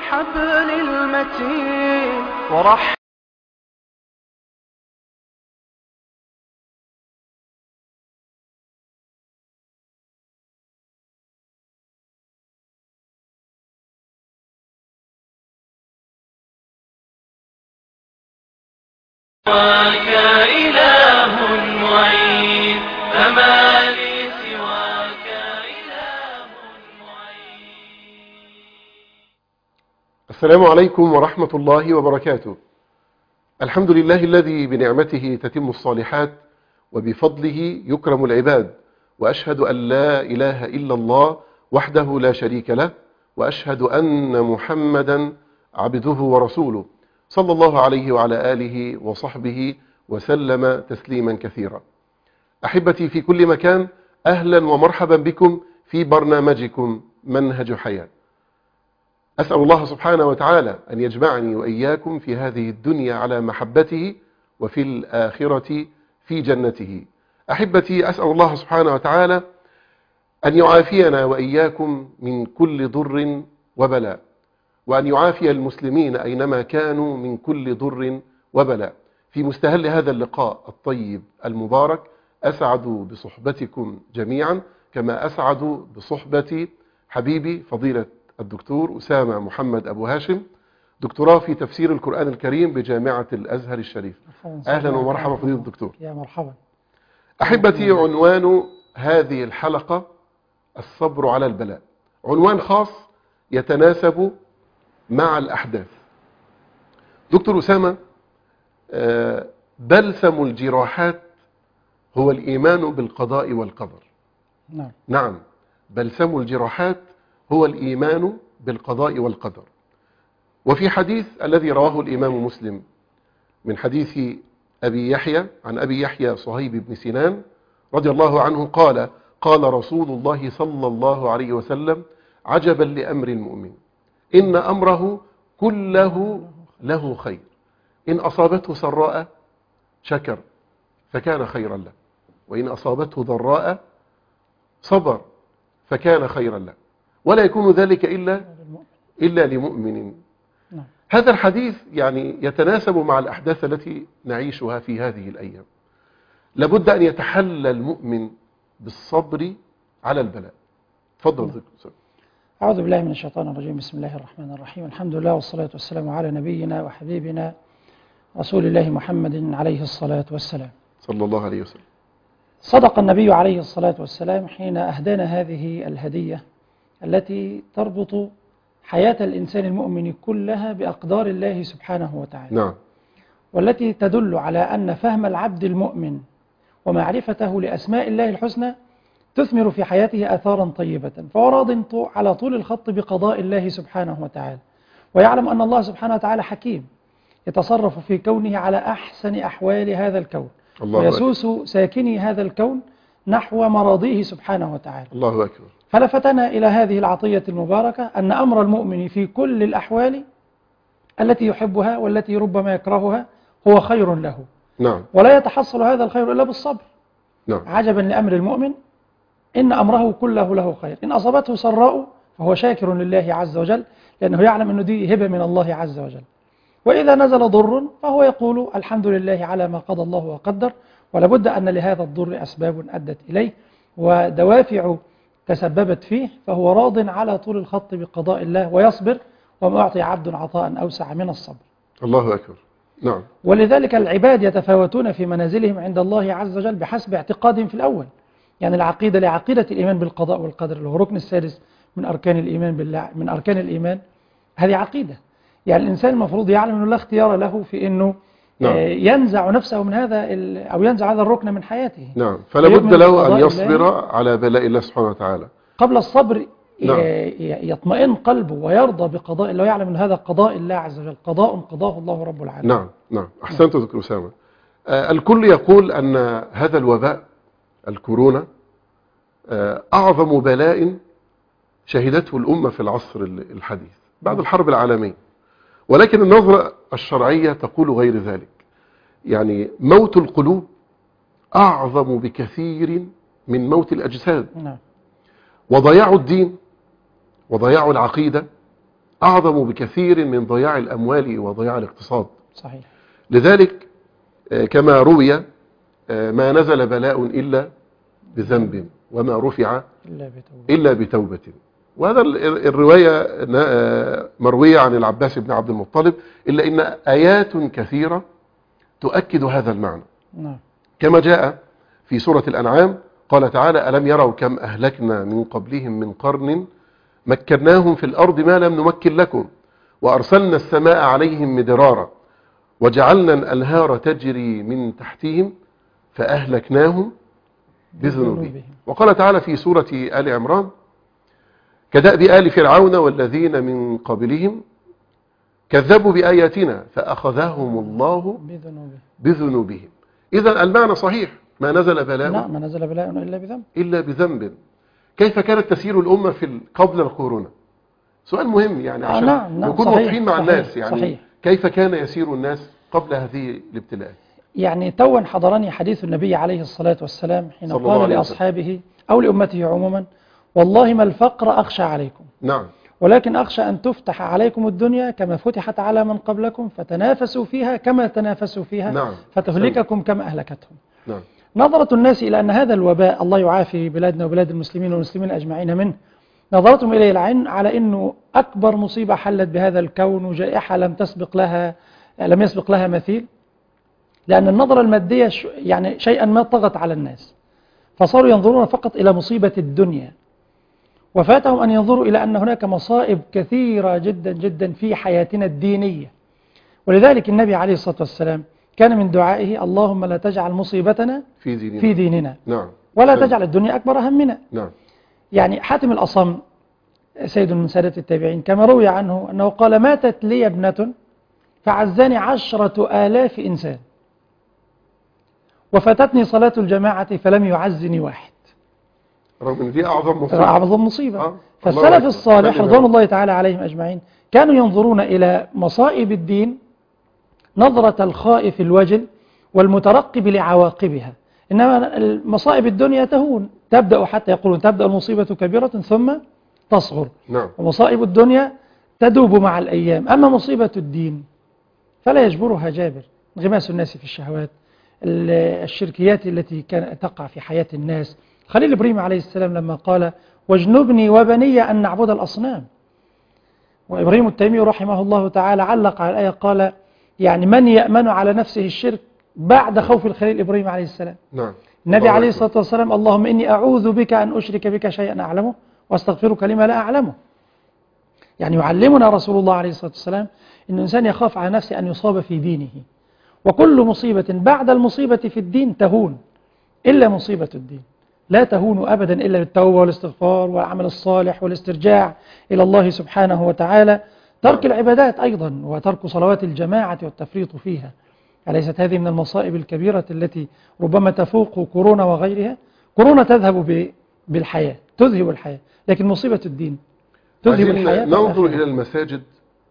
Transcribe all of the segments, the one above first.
حبل المتين ورح سواك إله معين فما لي سواك إله معين. السلام عليكم ورحمة الله وبركاته. الحمد لله الذي بنعمته تتم الصالحات وبفضله يكرم العباد، وأشهد أن لا إله إلا الله وحده لا شريك له، وأشهد أن محمدا عبده ورسوله صلى الله عليه وعلى آله وصحبه وسلم تسليما كثيرا. أحبتي في كل مكان، أهلا ومرحبا بكم في برنامجكم منهج حياة. أسأل الله سبحانه وتعالى أن يجمعني وإياكم في هذه الدنيا على محبته وفي الآخرة في جنته. أحبتي، أسأل الله سبحانه وتعالى أن يعافينا وإياكم من كل ضر وبلاء، وأن يعافي المسلمين أينما كانوا من كل ضر وبلاء. في مستهل هذا اللقاء الطيب المبارك أسعد بصحبتكم جميعا، كما أسعد بصحبة حبيبي فضيلة الدكتور أسامة محمد أبو هاشم، دكتوراه في تفسير القرآن الكريم بجامعة الأزهر الشريف. أهلا ومرحبا فضيلة الدكتور. يا مرحبا. أحبتي، عنوان هذه الحلقة الصبر على البلاء، عنوان خاص يتناسب مع الأحداث. دكتور أسامة، بلسم الجراحات هو الإيمان بالقضاء والقدر. نعم، بلسم الجراحات هو الإيمان بالقضاء والقدر. وفي حديث الذي رواه الإمام مسلم من حديث أبي يحيى عن أبي يحيى صهيب بن سنان رضي الله عنه قال: قال رسول الله صلى الله عليه وسلم: عجبا لأمر المؤمن، إن أمره كله له خير، إن أصابته سراء شكر فكان خيرا له، وإن أصابته ضراء صبر فكان خيرا له، ولا يكون ذلك إلا لمؤمن. هذا الحديث يعني يتناسب مع الأحداث التي نعيشها في هذه الأيام. لابد أن يتحلى المؤمن بالصبر على البلاء. تفضل دكتور. أعوذ بالله من الشيطان الرجيم. بسم الله الرحمن الرحيم. الحمد لله والصلاة والسلام على نبينا وحبيبنا رسول الله محمد عليه الصلاة والسلام. صلى الله عليه وسلم. صدق النبي عليه الصلاة والسلام حين أهدانا هذه الهدية التي تربط حياة الإنسان المؤمن كلها بأقدار الله سبحانه وتعالى. نعم. والتي تدل على أن فهم العبد المؤمن ومعرفته لأسماء الله الحسنى تثمر في حياته آثارا طيبة، فهو راض على طول الخط بقضاء الله سبحانه وتعالى، ويعلم أن الله سبحانه وتعالى حكيم يتصرف في كونه على أحسن أحوال هذا الكون، ويسوس ساكني هذا الكون نحو مراضيه سبحانه وتعالى. الله أكبر. فلفتنا إلى هذه العطية المباركة أن أمر المؤمن في كل الأحوال التي يحبها والتي ربما يكرهها هو خير له. نعم. ولا يتحصل هذا الخير إلا بالصبر. نعم. عجبا لأمر المؤمن، إن أمره كله له خير، إن أصابته سراء فهو شاكر لله عز وجل، لأنه يعلم أنه دي هبة من الله عز وجل. وإذا نزل ضر فهو يقول الحمد لله على ما قضى الله وقدر، ولابد أن لهذا الضر أسباب أدت إليه ودوافع تسببت فيه، فهو راض على طول الخط بقضاء الله ويصبر، وما أعطي عبد عطاء أوسع من الصبر. الله أكبر. نعم. ولذلك العباد يتفاوتون في منازلهم عند الله عز وجل بحسب اعتقادهم في الأول. يعني العقيدة لعقيدة الإيمان بالقضاء والقدر، اللي هو الركن السادس من أركان الإيمان بالله، من أركان الإيمان، هذه عقيدة. يعني الإنسان المفروض يعلم أنه لا اختيار له في أنه ينزع نفسه من هذا أو ينزع هذا الركن من حياته. نعم. فلا بد له أن يصبر على بلاء الله سبحانه وتعالى. قبل الصبر يطمئن قلبه ويرضى بقضاء الله، ويعلم أن هذا قضاء الله عز وجل، قضاء قضاه الله رب العالمين. نعم. نعم. أحسنت دكتور أسامة. الكل يقول أن هذا الوباء الكورونا أعظم بلاء شهدته الأمة في العصر الحديث بعد الحرب العالمية، ولكن النظرة الشرعية تقول غير ذلك. يعني موت القلوب أعظم بكثير من موت الأجساد. وضياع الدين وضياع العقيدة أعظم بكثير من ضياع الأموال وضياع الاقتصاد. صحيح. لذلك كما روي ما نزل بلاء إلا بذنب وما رفع إلا بتوبة. وهذا الرواية مروية عن العباس بن عبد المطلب، إلا إن آيات كثيرة تؤكد هذا المعنى. كما جاء في سورة الأنعام قال تعالى: ألم يروا كم أهلكنا من قبلهم من قرن مكناهم في الأرض ما لم نمكن لكم وأرسلنا السماء عليهم مدرارا وجعلنا الأنهار تجري من تحتهم فأهلكناهم بذنوبهم. وقال تعالى في سورة آل عمران: كدأب آل فرعون والذين من قبلهم كذبوا بآياتنا فأخذهم الله بذنوبهم. إذن المعنى صحيح، ما نزل بلاء ما نزل بلاء إلا بذنب. كيف كانت تسير الأمة في قبل الكورونا؟ سؤال مهم يعني عشان نكون واضحين مع الناس. يعني صحيح. كيف كان يسير الناس قبل هذه الابتلاء؟ يعني توا حضرني حديث النبي عليه الصلاة والسلام حين قال لأصحابه أو لأمته عموما: والله ما الفقر أخشى عليكم، نعم، ولكن أخشى أن تفتح عليكم الدنيا كما فتحت على من قبلكم فتنافسوا فيها كما تنافسوا فيها، نعم، فتهلككم كما أهلكتهم. نعم. نظرة الناس إلى أن هذا الوباء الله يعافي بلادنا وبلاد المسلمين والمسلمين أجمعين منه، نظرتهم إليه العين على أنه أكبر مصيبة حلت بهذا الكون وجائحة لم يسبق لها مثيل، لأن النظرة المادية يعني شيئا ما طغت على الناس، فصاروا ينظرون فقط إلى مصيبة الدنيا، وفاتهم أن ينظروا إلى أن هناك مصائب كثيرة جدا جدا في حياتنا الدينية. ولذلك النبي عليه الصلاة والسلام كان من دعائه: اللهم لا تجعل مصيبتنا في ديننا، نعم، ولا تجعل الدنيا أكبر همنا. نعم. يعني حاتم الأصم سيد من سادة التابعين كما روي عنه أنه قال: ماتت لي ابنة فعزاني 10,000 إنسان، وفاتتني صلاة الجماعة فلم يعزني واحد. رغم ان دي أعظم مصيبة. فالسلف الصالح رضوان الله تعالى عليهم أجمعين كانوا ينظرون إلى مصائب الدين نظرة الخائف الوجل والمترقب لعواقبها، إنما مصائب الدنيا تهون، تبدأ حتى يقولون تبدأ المصيبة كبيرة ثم تصغر، نعم. ومصائب الدنيا تدوب مع الأيام. أما مصيبة الدين فلا يجبرها جابر، انغماس الناس في الشهوات، الشركيات التي كانت تقع في حياة الناس. خليل إبراهيم عليه السلام لما قال: واجنبني وبني أن نعبد الأصنام، وإبراهيم التيمي رحمه الله تعالى علق على الآية قال: يعني من يأمن على نفسه الشرك بعد خوف الخليل إبراهيم عليه السلام. نعم. النبي عليه الصلاة والسلام: اللهم إني أعوذ بك أن أشرك بك شيئا أعلمه وأستغفرك لما لا أعلمه. يعني يعلمنا رسول الله عليه الصلاة والسلام أن الإنسان يخاف على نفسه أن يصاب في دينه، وكل مصيبة بعد المصيبة في الدين تهون إلا مصيبة الدين، لا تهون أبدا إلا بالتوبة والاستغفار والعمل الصالح والاسترجاع إلى الله سبحانه وتعالى، ترك العبادات أيضا وترك صلوات الجماعة والتفريط فيها. أليست هذه من المصائب الكبيرة التي ربما تفوق كورونا وغيرها؟ كورونا تذهب بالحياة، تذهب الحياة، لكن مصيبة الدين تذهب الحياة. ننظر إلى المساجد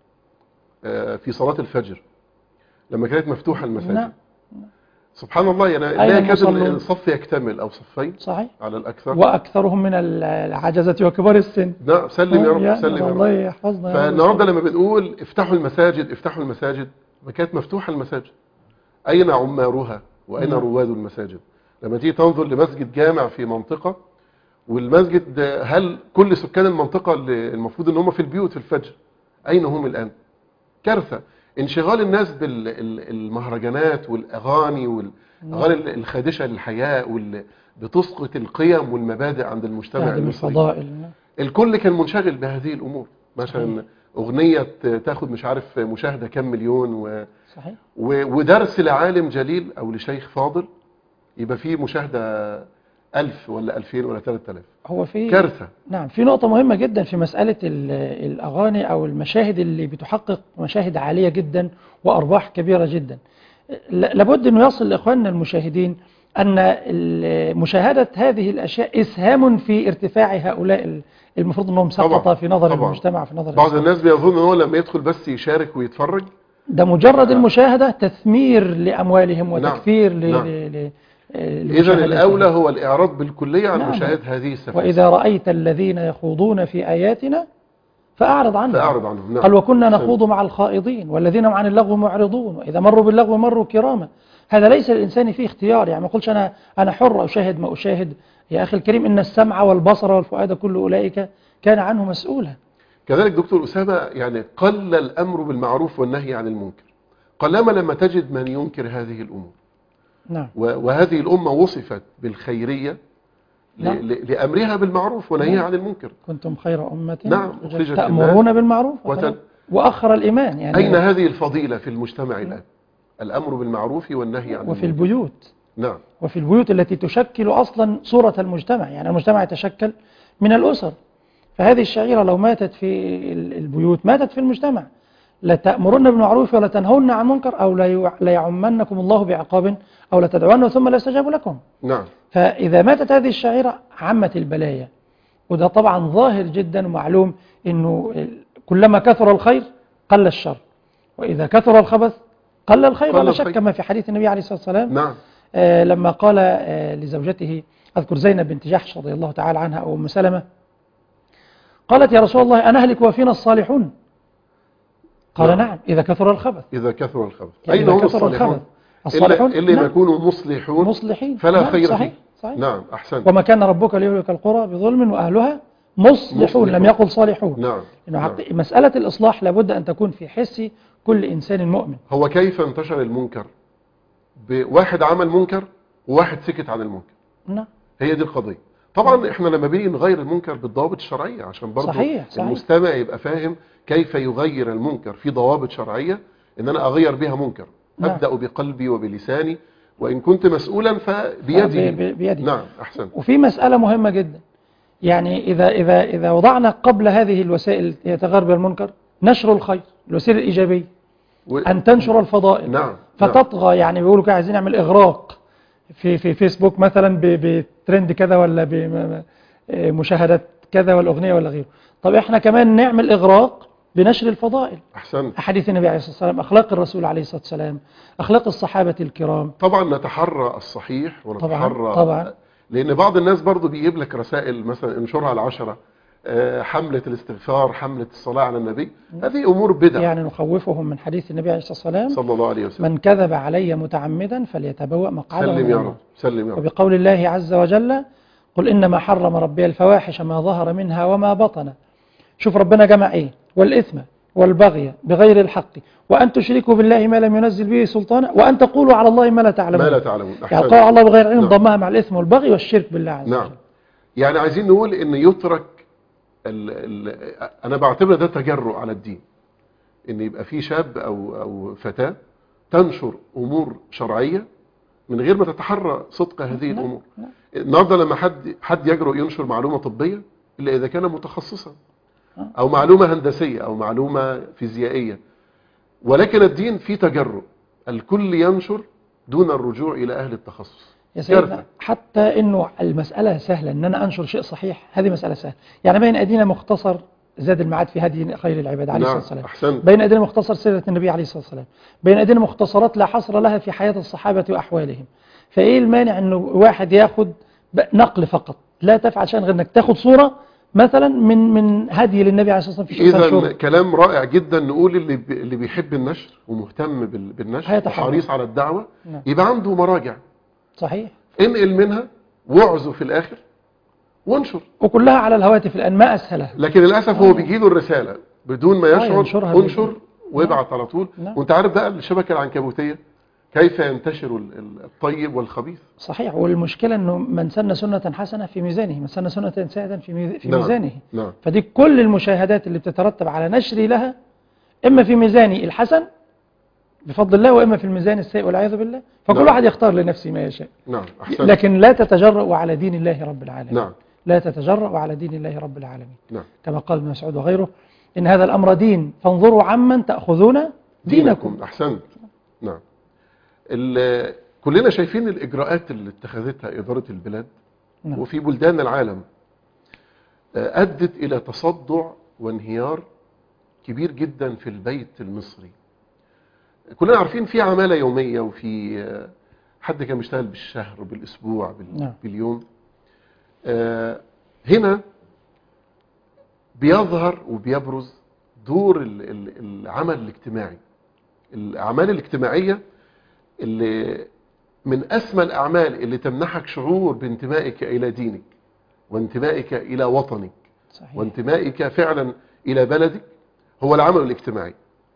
في صلاة الفجر لما كانت مفتوحة المساجد. نعم. سبحان الله، يعني لا يكاد الصف يكتمل أو صفين صحيح على الأكثر، وأكثرهم من العجزة وكبار السن. نعم، سلم يا رب، سلم يا رب. الله يحفظنا. فالنهارده لما بنقول افتحوا المساجد افتحوا المساجد، ما كانت مفتوحة المساجد، أين عمارها وأين رواد المساجد؟ لما تيجي تنظر لمسجد جامع في منطقة، والمسجد هل كل سكان المنطقة اللي المفروض ان هم في البيوت في الفجر أين هم الآن؟ كارثة. انشغال الناس بالمهرجانات والأغاني والأغاني الخادشة للحياة واللي بتسقط القيم والمبادئ عند المجتمع المصري. الكل كان منشغل بهذه الأمور، مثلا أغنية تاخد مش عارف مشاهدة كم مليون صحيح. ودرس لعالم جليل أو لشيخ فاضل يبقى فيه مشاهدة 1000 ولا 2000 ولا 3000. هو في كارثة. نعم، في نقطة مهمة جدا في مسألة الأغاني أو المشاهد اللي بتحقق مشاهد عالية جدا وأرباح كبيرة جدا. لابد أن يصل لإخواننا المشاهدين أن مشاهدة هذه الأشياء إسهام في ارتفاع هؤلاء المفروض أنهم سقط في نظر المجتمع، في نظر بعض الناس بيظن أنه لما يدخل بس يشارك ويتفرج ده مجرد المشاهدة تثمير لأموالهم وتكفير إذن الأولى هو الإعراض بالكلية عن مشاهدة هذه السفاسف. وإذا رأيت الذين يخوضون في آياتنا فأعرض عنهم. نعم. قال وكنا نخوض مع الخائضين والذين هم عن اللغو معرضون وإذا مروا باللغو مروا كراما. هذا ليس للإنسان فيه اختيار، يعني ما قلتش أنا حر أشاهد ما أشاهد. يا أخي الكريم إن السمع والبصر والفؤاد كل أولئك كان عنه مسؤولا. كذلك دكتور أسامة، يعني قل الأمر بالمعروف والنهي عن المنكر، قلما لما تجد من ينكر هذه الأمور. نعم. وهذه الأمة وصفت بالخيرية نعم. لأمرها بالمعروف ونهيها عن المنكر. كنتم خير أمة نعم. تأمرون بالمعروف وأخر الإيمان. يعني أين هذه الفضيلة في المجتمع الآن؟ الأمر بالمعروف والنهي عن وفي المنكر. البيوت. نعم. وفي البيوت التي تشكل أصلا صورة المجتمع، يعني المجتمع يتشكل من الأسر. فهذه الشعيرة لو ماتت في البيوت ماتت في المجتمع. لا تأمرون بالمعروف ولا تنهون عن منكر أو لا يعمنكم الله بعقاب أو لا تدعون ثم لا يستجاب لكم. نعم. فإذا ماتت هذه الشعيرة عمت البلايا، وده طبعا ظاهر جدا ومعلوم أنه كلما كثر الخير قل الشر، وإذا كثر الخبث قل الخير، ولا شك كما في حديث النبي عليه الصلاة والسلام. نعم. لما قال لزوجته، أذكر زينب بنت جحش رضي الله تعالى عنها أو أم سلمة، قالت يا رسول الله أنهلك وفينا الصالحون؟ قال نعم إذا كثر الخبث. إذا كثر الخبث. يعني أين هم الصالحون؟ اللي ما يكونوا مصلحين فلا خير فيه. صحيح. نعم. أحسن. وما كان ربك ليهلك القرى بظلم وأهلها مصلحون. لم يقل صالحون. نعم. نعم. مسألة الإصلاح لابد أن تكون في حس كل إنسان مؤمن. هو كيف انتشر المنكر؟ بواحد عمل منكر وواحد سكت عن المنكر. نعم. هي دي القضية. طبعا احنا لما بنيجي نغير المنكر بالضوابط الشرعية عشان برضو صحيح. المستمع يبقى فاهم كيف يغير المنكر في ضوابط شرعية، ان انا اغير بها منكر. نعم. ابدأ بقلبي وبلساني، وان كنت مسؤولا فبيدي. نعم. احسن. وفي مسألة مهمة جدا، يعني إذا وضعنا قبل هذه الوسائل يتغير بها المنكر نشر الخير، الوسيلة الإيجابية أن تنشر الفضائل. نعم. فتطغى، يعني بيقولوا كده عايزين نعمل إغراق في فيسبوك مثلا بترند كذا ولا بمشاهدات كذا والأغنية ولا غيره. طب احنا كمان نعمل إغراق بنشر الفضائل. أحسن. أحاديث النبي عليه الصلاة والسلام، أخلاق الرسول عليه الصلاة والسلام، أخلاق الصحابة الكرام. طبعا نتحرى الصحيح ونتحرى طبعا. لأن بعض الناس برضو بيجيب لك رسائل مثلا انشرها العشرة، حملة الاستغفار، حملة الصلاة على النبي، هذه أمور بدع. يعني نخوفهم من حديث النبي عليه الصلاة والسلام صلى الله عليه وسلم: من كذب علي متعمدا فليتبوأ مقعده. سلم يا رب، سلم يا رب. وبقول الله عز وجل: قل إنما حرم ربي الفواحش ما ظهر منها وما بطن. شوف ربنا جمع إيه: والإثم والبغي بغير الحق وأن تشركوا بالله ما لم ينزل به سلطانا وأن تقولوا على الله ما لا تعلمون. يعني قال الله بغير علم، ضمها مع الإثم والبغي والشرك بالله عز وجل. نعم. يعني عايزين نقول إن يترك أنا بعتبر ده تجرؤ على الدين، إن يبقى في شاب أو فتاة تنشر أمور شرعية من غير ما تتحرى صدق هذه الأمور. النهارده لما حد يجرؤ ينشر معلومة طبية إلا إذا كان متخصصا، أو معلومة هندسية أو معلومة فيزيائية، ولكن الدين فيه تجرؤ، الكل ينشر دون الرجوع إلى أهل التخصص. يا سيدنا حتى إنه المسألة سهلة، إن أنا أنشر شيء صحيح، هذه مسألة سهلة. يعني بين أيدينا مختصر زاد المعاد في هدي خير العباد عليه الصلاة والسلام. أحسنت. بين أيدينا مختصر سيرة النبي عليه الصلاة والسلام. بين أيدينا مختصرات لا حصر لها في حياة الصحابة وأحوالهم. فإيه المانع إنه واحد ياخد نقل فقط، لا تفعل شيئا غير إنك تاخد صورة مثلا من هدي للنبي عليه الصلاة والسلام. إذا كلام رائع جدا. نقول اللي بيحب النشر ومهتم بالنشر وحريص على الدعوة يبقى عنده مراجع. صحيح. انقل منها واعزو في الآخر وانشر، وكلها على الهواتف الآن، ما أسهلها. لكن للأسف هو بيجيله الرسالة بدون ما يشعر، انشر وابعت على طول. وانت عارف بقى الشبكة العنكبوتية كيف ينتشر الطيب والخبيث. صحيح. والمشكلة أنه من سن سنة حسنة في ميزانه، من سن سنة سيئة في ميزانه. نعم. فدي كل المشاهدات اللي بتترتب على نشري لها، إما في ميزاني الحسن بفضل الله، وإما في الميزان السيء والعياذ بالله. فكل واحد يختار لنفسه ما يشاء. نعم. أحسن. لكن لا تتجرأ على دين الله رب العالمين. نعم. لا تتجرأ على دين الله رب العالمين. نعم. كما قال ابن مسعود وغيره: إن هذا الأمر دين فانظروا عمن تأخذون دينكم. أحسنت. نعم. كلنا شايفين الإجراءات اللي اتخذتها إدارة البلاد وفي بلدان العالم أدت إلى تصدع وانهيار كبير جدا في البيت المصري. كلنا عارفين في عمالة يومية، وفي حد كان بيشتغل بالشهر وبالأسبوع باليوم. هنا بيظهر وبيبرز دور العمل الاجتماعي. الأعمال الاجتماعية اللي من أسمى الأعمال اللي تمنحك شعور بانتمائك إلى دينك وانتمائك إلى وطنك صحيح. وانتمائك فعلا إلى بلدك هو العمل الاجتماعي.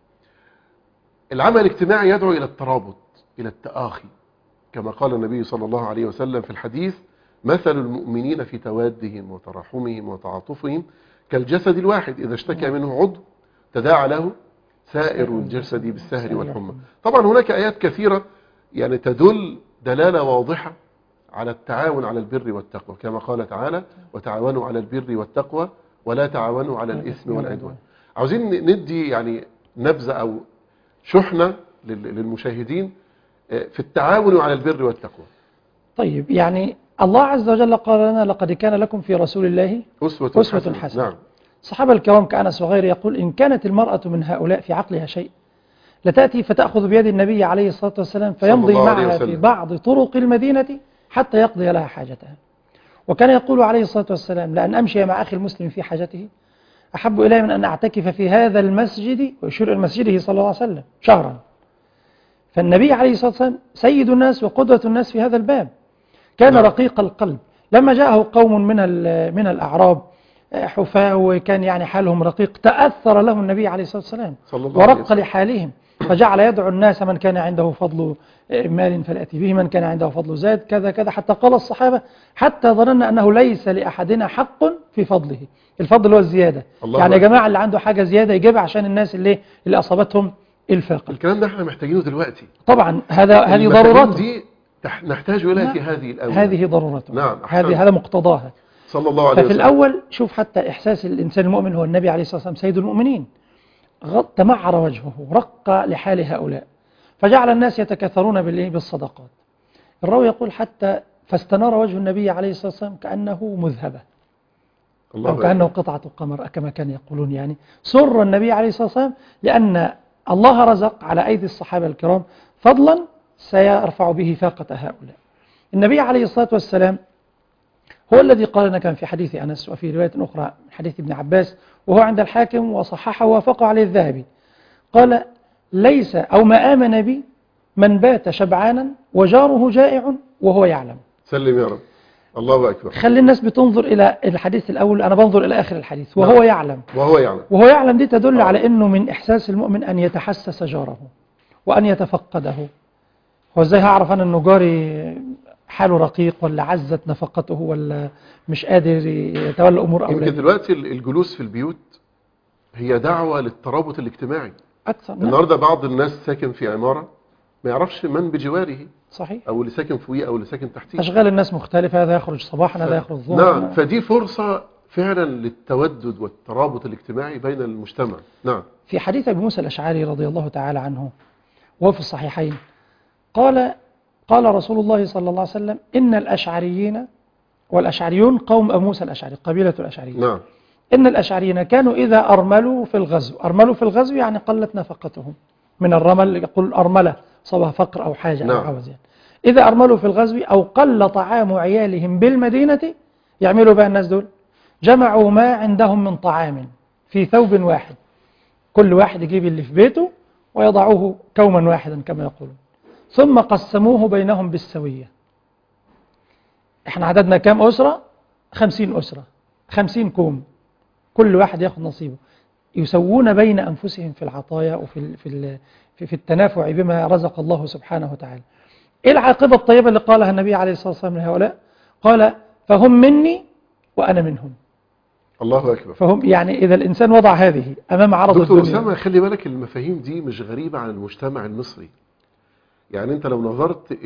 العمل الاجتماعي يدعو إلى الترابط، إلى التآخي، كما قال النبي صلى الله عليه وسلم في الحديث: مثل المؤمنين في توادهم وتراحمهم وتعاطفهم كالجسد الواحد إذا اشتكى منه عضو تداعى له سائر الجسد بالسهر والحمى. طبعا هناك آيات كثيرة يعني تدل دلالة واضحة على التعاون على البر والتقوى، كما قال تعالى: وتعاونوا على البر والتقوى ولا تعاونوا على الإثم والعدوان. عاوزين ندي يعني نبذة أو شحنة للمشاهدين في التعاون على البر والتقوى. طيب، يعني الله عز وجل قال لنا: لقد كان لكم في رسول الله أسوة حسنة. نعم. الصحابة الكرام كأنس وغيره يقول: إن كانت المرأة من هؤلاء في عقلها شيء لتأتي فتأخذ بيد النبي عليه الصلاة والسلام فيمضي معها في بعض طرق المدينة حتى يقضي لها حاجتها. وكان يقول عليه الصلاة والسلام: لأن أمشي مع أخي المسلم في حاجته أحب إلي من أن أعتكف في هذا المسجد، ويشير إلى مسجده صلى الله عليه وسلم، شهرا. فالنبي عليه الصلاة والسلام سيد الناس وقدوة الناس في هذا الباب. كان رقيق القلب. لما جاءه قوم من الأعراب حفاة وكان يعني حالهم رقيق، تأثر له النبي عليه الصلاة والسلام ورق لحالهم، فجعل يدعو الناس: من كان عنده فضل مال فلأتي به، من كان عنده فضل زاد، كذا كذا، حتى قال الصحابة: حتى ظننا أنه ليس لأحدنا حق في فضله. الفضل هو الزيادة، يعني يا جماعة اللي عنده حاجة زيادة يجيبها عشان الناس اللي أصابتهم الفاقة. الكلام ده احنا محتاجينه دلوقتي طبعا. هذه ضرورات دي نحتاج إليها في هذه الأولى. هذه ضرورته. نعم. هذا مقتضاها صلى الله عليه وسلم. ففي الأول شوف حتى إحساس الإنسان المؤمن، هو النبي عليه الصلاة والسلام سيد المؤمنين، تمعر وجهه، رق لحال هؤلاء، فجعل الناس يتكاثرون بالصدقات. الراوي يقول: حتى فاستنار وجه النبي عليه الصلاة والسلام كأنه مذهبة، أو كأنه قطعة قمر كما كان يقولون. يعني سر النبي عليه الصلاة والسلام لأن الله رزق على أيدي الصحابة الكرام فضلا سيرفع به فاقة هؤلاء. النبي عليه الصلاة والسلام هو الذي قال لنا، كان في حديث أنس وفي رواية أخرى من حديث ابن عباس وهو عند الحاكم وصححه ووافقه عليه الذهبي، قال: ليس أو ما آمن بي من بات شبعانا وجاره جائع وهو يعلم. سلم يا رب. الله أكبر. خلي الناس بتنظر إلى الحديث الأول، أنا بنظر إلى آخر الحديث. وهو يعلم. وهو يعلم دي تدل على أنه من إحساس المؤمن أن يتحسس جاره وأن يتفقده. هو إزاي هعرف أنا أنه جاري حاله رقيق ولا عزت نفقته ولا مش قادر يتولى أمور أولاده؟ يمكن دلوقتي الجلوس في البيوت هي دعوة للترابط الاجتماعي أكثر. النهاردة بعض الناس ساكن في عمارة ما يعرفش من بجواره. صحيح. أو اللي ساكن فوقيه أو اللي ساكن تحتيه. أشغال الناس مختلفة، هذا يخرج صباحا هذا يخرج ظهرا. نعم. فدي فرصة فعلا للتودد والترابط الاجتماعي بين المجتمع. نعم. في حديث أبي موسى الأشعري رضي الله تعالى عنه وهو في الصحيحين قال رسول الله صلى الله عليه وسلم: إن الأشعريين، والأشعريون قوم أبو موسى الأشعري، قبيلة الأشعريين. نعم. إن الأشعريين كانوا إذا أرملوا في الغزو يعني قلت نفقتهم من الرمل، يقول أرملة صبها فقر أو حاجة. نعم. أو عوز يعني. إذا أرملوا في الغزو أو قل طعام عيالهم بالمدينة يعملوا بقى الناس دول جمعوا ما عندهم من طعام في ثوب واحد، كل واحد يجيب اللي في بيته ويضعوه كوما واحدا كما يقولون، ثم قسموه بينهم بالسوية. احنا عددنا كام أسرة؟ 50 أسرة، 50 كوم، كل واحد ياخذ نصيبه، يسوون بين أنفسهم في العطايا وفي في التنافع بما رزق الله سبحانه وتعالى. إيه العاقبة الطيبة اللي قالها النبي عليه الصلاة والسلام لهؤلاء؟ قال: فهم مني وأنا منهم. الله أكبر. فهم يعني إذا الإنسان وضع هذه أمام عرض دكتور الدنيا. أسامة، خلي بالك المفاهيم دي مش غريبة عن المجتمع المصري. يعني أنت لو نظرت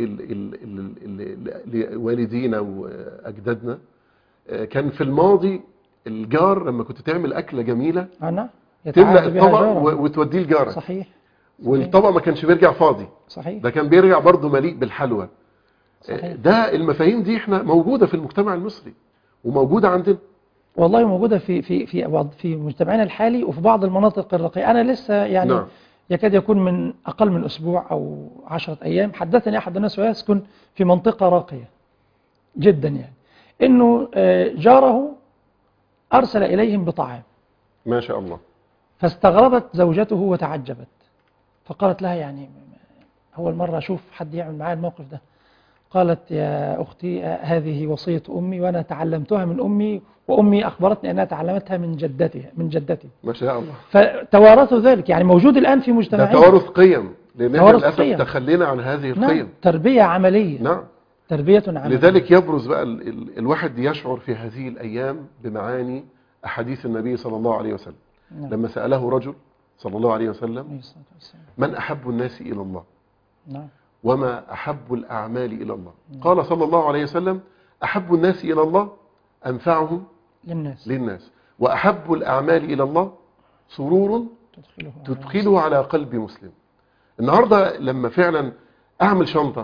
لوالدينا وأجدادنا، كان في الماضي الجار لما كنت تعمل أكلة جميلة تملأ الطبق وتوديه لجارك. صحيح. والطبق ما كانش بيرجع فاضي. صحيح. ده كان بيرجع برضه مليء بالحلوى. صحيح. ده المفاهيم دي احنا موجودة في المجتمع المصري وموجودة عندنا. والله موجودة في مجتمعنا الحالي وفي بعض المناطق الراقية. أنا لسه يعني نعم. يكاد يكون من أقل من أسبوع أو 10 أيام حدثني أحد الناس ويسكن في منطقة راقية جدا، يعني إنه جاره أرسل إليهم بطعام ما شاء الله. فاستغربت زوجته وتعجبت، فقالت لها يعني أول مرة أشوف حد يعمل معايا الموقف ده. قالت يا أختي هذه وصية أمي وأنا تعلمتها من أمي، وأمي أخبرتني أنها تعلمتها من جدتي. ما شاء الله. فتوارثوا ذلك، يعني موجود الآن في ده مجتمعنا توارث قيم، لأن احنا توارث للأسف قيم. تخلينا عن هذه نعم، القيم. تربية عملية. نعم. تربية عملية. لذلك يبرز بقى الواحد يشعر في هذه الأيام بمعاني أحاديث النبي صلى الله عليه وسلم. نعم. لما سأله رجل صلى الله عليه وسلم عليه الصلاة والسلام. من أحب الناس إلى الله؟ نعم. وما أحب الأعمال إلى الله؟ نعم. قال صلى الله عليه وسلم أحب الناس إلى الله أنفعهم للناس، وأحب الأعمال إلى الله سرور تدخله على قلب مسلم. النهاردة لما فعلا أعمل شنطة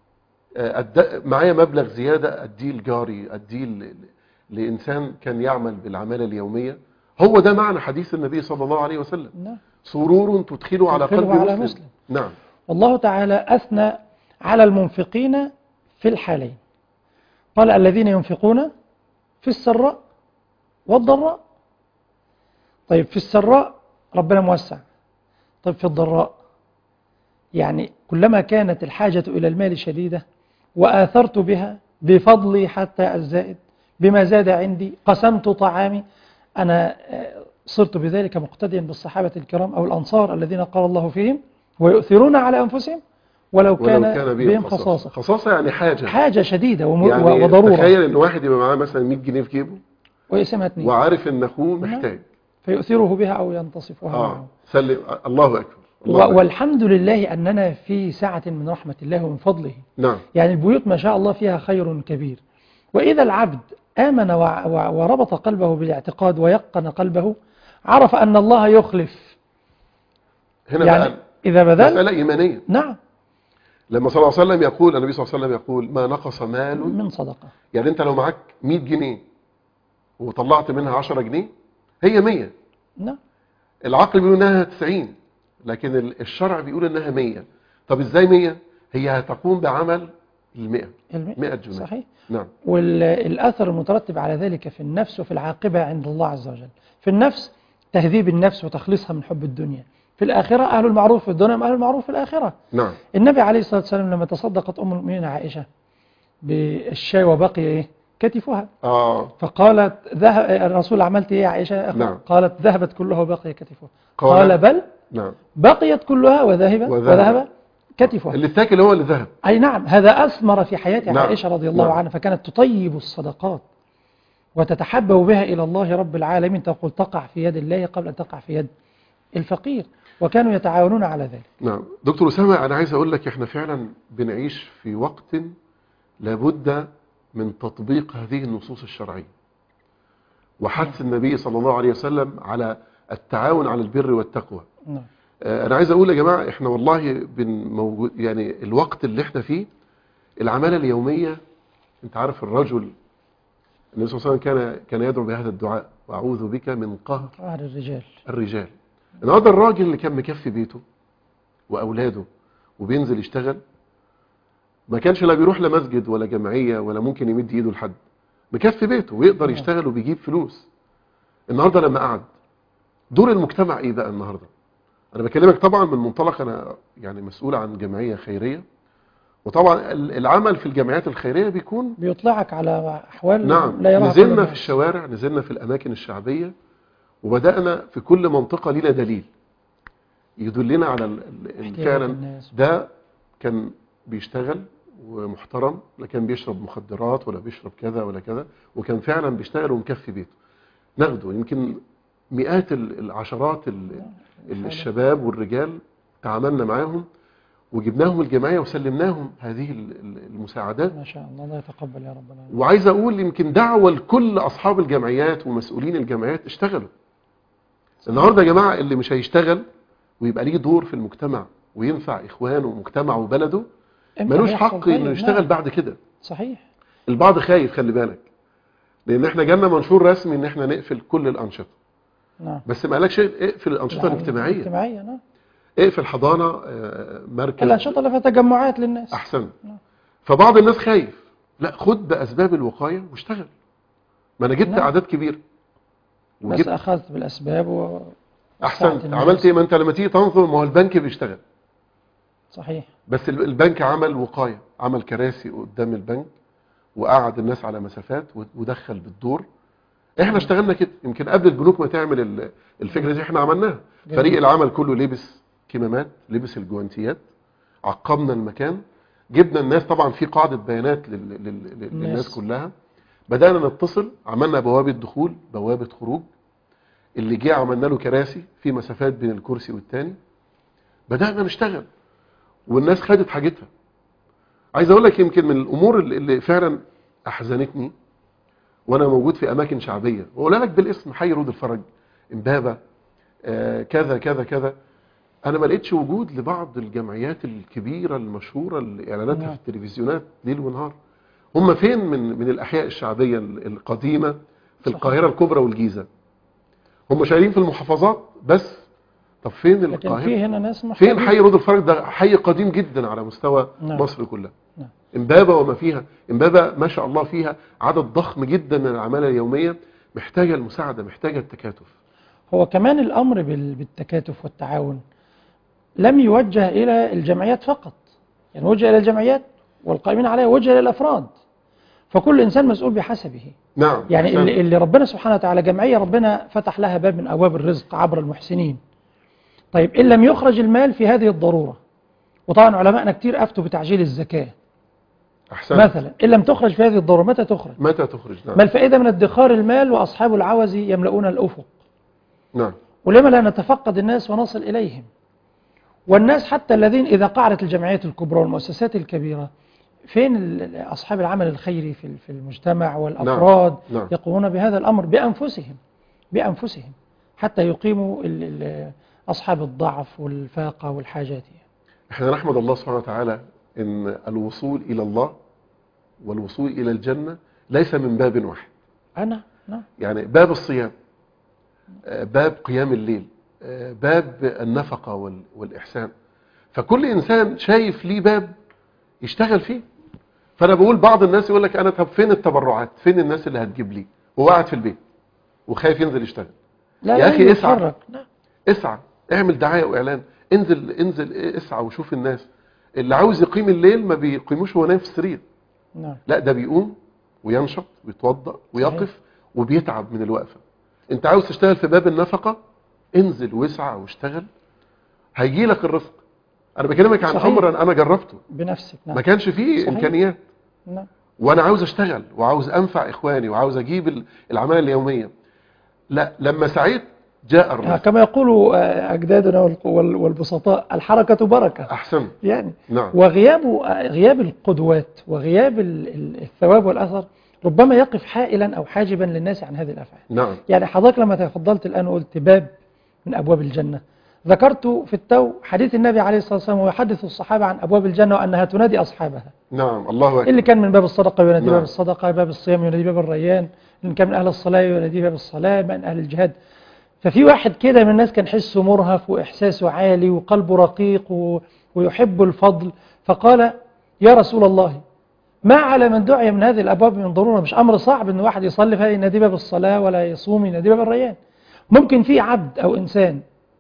معايا مبلغ زيادة أديه لجاري، أديه لإنسان كان يعمل بالعمالة اليومية، هو ده معنى حديث النبي صلى الله عليه وسلم. نعم. سرور تدخله على قلب مسلم. نعم. والله تعالى أثنى على المنفقين في الحالين، قال الذين ينفقون في السراء والضراء. طيب في السراء ربنا موسع، طيب في الضراء يعني كلما كانت الحاجة إلى المال شديدة وآثرت بها بفضلي حتى الزائد بما زاد عندي، قسمت طعامي، أنا صرت بذلك مقتديا بالصحابة الكرام أو الأنصار الذين قال الله فيهم ويؤثرون على أنفسهم ولو كان بهم خصاصة. خصاصة يعني حاجة شديدة يعني وضرورة. تخيل أن واحد يبقى معاه مثلا 100 جنيه في جيبه ويقسمها 2 وعارف أن أخوه محتاج فيؤثره بها أو ينتصفها معه. سلم. الله أكبر. والحمد لله أننا في ساعة من رحمة الله ومن فضله. نعم. يعني البيوت ما شاء الله فيها خير كبير، وإذا العبد آمن وربط قلبه بالاعتقاد ويقن قلبه عرف أن الله يخلف. هنا يعني بقى إذا بذل مسألة إيمانية. نعم. لما صلى الله عليه وسلم يقول، النبي صلى الله عليه وسلم يقول ما نقص مال من صدقة. يعني أنت لو معك 100 جنيه وطلعت منها 10 جنيه هي 100. نعم. العقل بيقول انها 90 لكن الشرع بيقول انها 100. طب ازاي 100؟ هي هتقوم بعمل 100 جنيه. صحيح. نعم. والأثر المترتب على ذلك في النفس وفي العاقبة عند الله عز وجل. في النفس تهذيب النفس وتخليصها من حب الدنيا، في الآخرة أهل المعروف في الدنيا أهل المعروف في الآخرة. نعم. النبي عليه الصلاة والسلام لما تصدقت أم المؤمنين عائشة بالشاي وبقي كتفها فقالت الرسول عملت ايه يا عائشة؟ نعم. قالت ذهبت كلها وبقي كتفها. قال بل نعم. بقيت كلها وذهب كتفها. اللي اتاكل هو اللي ذهب. أي نعم. هذا أثمر في حياة نعم. عائشة رضي الله عنها، فكانت تطيب الصدقات وتتحبب بها إلى الله رب العالمين، تقول تقع في يد الله قبل أن تقع في يد الفقير، وكانوا يتعاونون على ذلك. نعم. دكتور أسامة، أنا عايز أقول لك إحنا فعلا بنعيش في وقت لابد من تطبيق هذه النصوص الشرعية وحث النبي صلى الله عليه وسلم على التعاون على البر والتقوى. نعم. أنا عايز أقول يا جماعة إحنا والله موجود يعني الوقت اللي إحنا فيه العمالة اليومية. أنت عارف الرجل النبي صلى الله عليه وسلم كان يدعو بهذا الدعاء: وأعوذ بك من قهر الرجال. النهارده الراجل اللي كان مكفي بيته وأولاده وبينزل يشتغل ما كانش لا بيروح لمسجد ولا جمعية ولا ممكن يمد ايده لحد، مكفي بيته ويقدر يشتغل وبيجيب فلوس. النهارده لما قعد دور المجتمع ايه بقى النهارده؟ انا بكلمك طبعا من منطلق انا يعني مسؤول عن جمعية خيرية، وطبعا العمل في الجمعيات الخيرية بيطلعك على احوال نعم. لا يراها. نزلنا في الشوارع، نزلنا في الاماكن الشعبية، وبدأنا في كل منطقة لنا دليل يدلنا على فعلا ده كان بيشتغل ومحترم، لا كان بيشرب مخدرات ولا بيشرب كذا ولا كذا، وكان فعلا بيشتغل ومكفي بيته. ناخده يمكن مئات العشرات الشباب والرجال تعاملنا معاهم وجبناهم الجمعية وسلمناهم هذه المساعدات. ما شاء الله، الله يتقبل يا رب العالمين. وعايز اقول يمكن دعوة لكل اصحاب الجمعيات ومسؤولين الجمعيات اشتغلوا. النهارده يا جماعة اللي مش هيشتغل ويبقى ليه دور في المجتمع وينفع اخوانه ومجتمعه وبلده ملوش حق انه يشتغل بعد كده. صحيح. البعض خايف، خلي بالك، لان احنا جالنا منشور رسمي ان احنا نقفل كل الانشطه. نعم. بس ما قالكش اقفل الانشطه الاجتماعيه. نعم. اقفل حضانه، مركز، الانشطه اللي فيها تجمعات للناس. احسن. نعم. فبعض الناس خايف، لا خد باسباب الوقايه واشتغل. ما انا جبت اعداد كبيره بس أخذت بالأسباب أحسنت. عملت إيه؟ ما أنت لما تيجي تنظر، ما هو البنك بيشتغل صحيح. بس البنك عمل وقاية، عمل كراسي قدام البنك وقعد الناس على مسافات ودخل بالدور. احنا اشتغلنا كده يمكن قبل البنوك ما تعمل الفكرة دي، احنا عملناها. فريق العمل كله لبس كمامات، لبس الجوانتيات، عقمنا المكان، جبنا الناس، طبعا في قاعدة بيانات للناس كلها. بدأنا نتصل، عملنا بوابة دخول، بوابة خروج، اللي جه عملنا له كراسي في مسافات بين الكرسي والتاني. بدأنا نشتغل والناس خدت حاجتها. عايز اقول لك يمكن من الامور اللي فعلا احزنتني وانا موجود في اماكن شعبيه، واقول لك بالاسم: حي رود الفرج، امبابه، كذا كذا كذا. انا ما لقيتش وجود لبعض الجمعيات الكبيره المشهوره اللي اعلاناتها في التلفزيونات ليل ونهار. هم فين من الاحياء الشعبيه القديمه في القاهره الكبرى والجيزه؟ هم شغالين في المحافظات بس. طب فين لكن القاهره؟ في هنا ناس فين حي رود الفرج؟ ده حي قديم جدا على مستوى مصر كلها. امبابة وما فيها، امبابة ما شاء الله فيها عدد ضخم جدا من العمالة اليومية، محتاجة المساعدة، محتاجة التكاتف. هو كمان الأمر بالتكاتف والتعاون لم يوجه إلى الجمعيات فقط، يعني وجه إلى الجمعيات والقائمين عليها، وجه إلى الأفراد. فكل إنسان مسؤول بحسبه. نعم. يعني اللي ربنا سبحانه وتعالى، جمعية ربنا فتح لها باب من أبواب الرزق عبر المحسنين. طيب إن لم يخرج المال في هذه الضرورة، وطبعا علماءنا كتير أفتوا بتعجيل الزكاة. أحسن. مثلا إن لم تخرج في هذه الضرورة، متى تخرج؟ متى تخرج؟ نعم. ما الفائدة من ادخار المال وأصحاب العوز يملؤون الأفق؟ نعم. ولما لا نتفقد الناس ونصل إليهم؟ والناس حتى الذين إذا قعدت الجمعيات الكبرى والمؤسسات الكبيرة، فين أصحاب العمل الخيري في المجتمع والأفراد؟ نعم. يقومون بهذا الأمر بأنفسهم حتى يقيموا أصحاب الضعف والفاقة والحاجات. احنا نحمد الله سبحانه وتعالى ان الوصول الى الله والوصول الى الجنة ليس من باب واحد. نعم. يعني باب الصيام، باب قيام الليل، باب النفقة والإحسان. فكل إنسان شايف ليه باب يشتغل فيه. فأنا بقول بعض الناس يقول لك: أنا طب فين التبرعات؟ فين الناس اللي هتجيب لي؟ هو قاعد في البيت وخايف ينزل يشتغل. يا أخي اسعى، اسعى، اعمل دعاية وإعلان، انزل اسعى وشوف الناس. اللي عاوز يقيم الليل ما بيقيموش وهو نايم في السرير. لا، ده بيقوم وينشط ويتوضأ ويقف وبيتعب من الوقفة. انت عاوز تشتغل في باب النفقة، انزل واسعى واشتغل، هيجي لك الرزق. انا بكلمك عن امر انا جربته بنفسك. ما كانش فيه امكانيات. وانا عاوز اشتغل وعاوز انفع اخواني وعاوز اجيب العمالة اليومية. لا، لما سعيت جاء الرزق. كما يقول اجدادنا والبسطاء: الحركة بركة. احسن. يعني نعم. غياب القدوات وغياب الثواب والاثر ربما يقف حائلا أو حاجبا للناس عن هذه الأفعال. نعم. يعني حضرتك لما تفضلت الآن وقلت باب من أبواب الجنة، ذكرت في التو حديث النبي عليه الصلاة والسلام ويحدث الصحابة عن أبواب الجنة وأنها تنادي أصحابها. نعم. الله أكبر. اللي كان من باب الصدقة ينادي باب الصدقة، باب الصيام ينادي باب الريان، اللي كان من أهل الصلاة ينادي باب الصلاة، من أهل الجهاد. ففي واحد كده من الناس كان حسه مرهف وإحساسه عالي وقلبه رقيق ويحب الفضل، فقال: يا رسول الله، ما على من دعي من هذه الأبواب من ضرورة. مش أمر صعب أن واحد يصلي فهذه ينادي باب الصلاة، ولا يصوم ينادي باب الريان. ممكن في عبد أو إنسان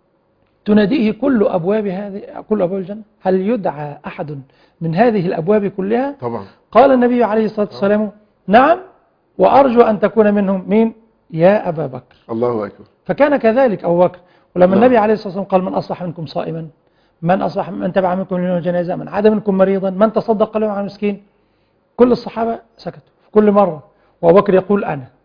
تناديه كل أبواب الجنة. هل يدعى أحد من هذه الأبواب كلها؟ طبعا. قال النبي عليه الصلاة والسلام: نعم، وأرجو أن تكون منهم. مين؟ يا أبا بكر. الله أكبر. فكان كذلك أبو بكر. ولما النبي عليه الصلاة والسلام قال: من أصبح منكم صائما، من تبع منكم اليوم جنازة، من عاد منكم مريضا، من تصدق له عن مسكين، كل الصحابة سكتوا في كل مرة. وأبو بكر يقول: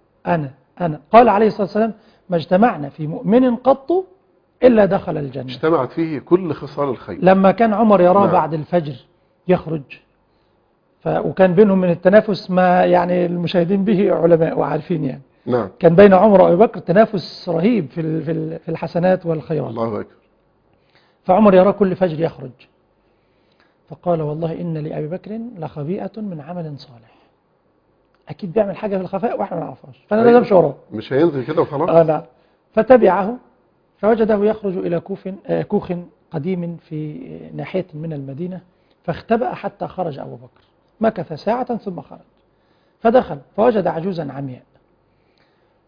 أنا. قال عليه الصلاة والسلام: ما اجتمعنا في مؤمن قط إلا دخل الجنة. اجتمعت فيه كل خصال الخير. لما كان عمر يراه بعد الفجر يخرج، وكان بينهم من التنافس ما يعني المشاهدين به علماء وعارفين يعني. نعم. كان بين عمر وأبي بكر تنافس رهيب في الحسنات والخيرات. الله أكبر. فعمر يراه كل فجر يخرج، فقال: والله إن لأبي بكر لخبيئة من عمل صالح. أكيد بيعمل حاجة في الخفاء وإحنا ما نعرفهاش، فأنا لازم أمشي وراه. مش هينزل كده وخلاص. نعم. فتبعه فوجده يخرج إلى كوخ قديم في ناحية من المدينة، فاختبأ حتى خرج أبو بكر. مكث ساعة ثم خرج، فدخل فوجد عجوزا عمياء،